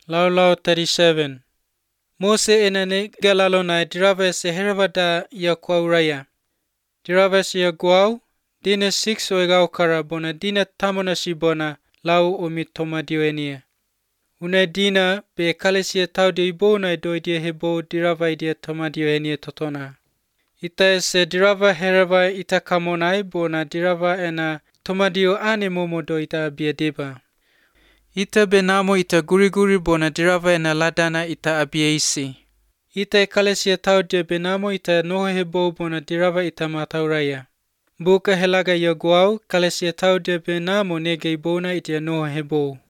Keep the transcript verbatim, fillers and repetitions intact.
Lau lau thirty-seven. Mose enane galalo na diraves herabada ya kwauraya. Diraves ya guau, dina six oegau kara bona dina tamona sibona lau omitoma dioenia. Una dina be kalesia tau de ibona do dia hebo diravai dia toma dioenia totona. Ita se dirava herava ita kamonai bona dirava ena tomadio ane momodo ita biadeba. Ita benamo ita guri-guri bona dirava ena ladana ita abiaisi. Ita kalesia tau dia benamo ita noho hebo bona dirava ita matauraya. Buka helaga ya guau kalesia tau dia benamo nege ibona ita noho hebo.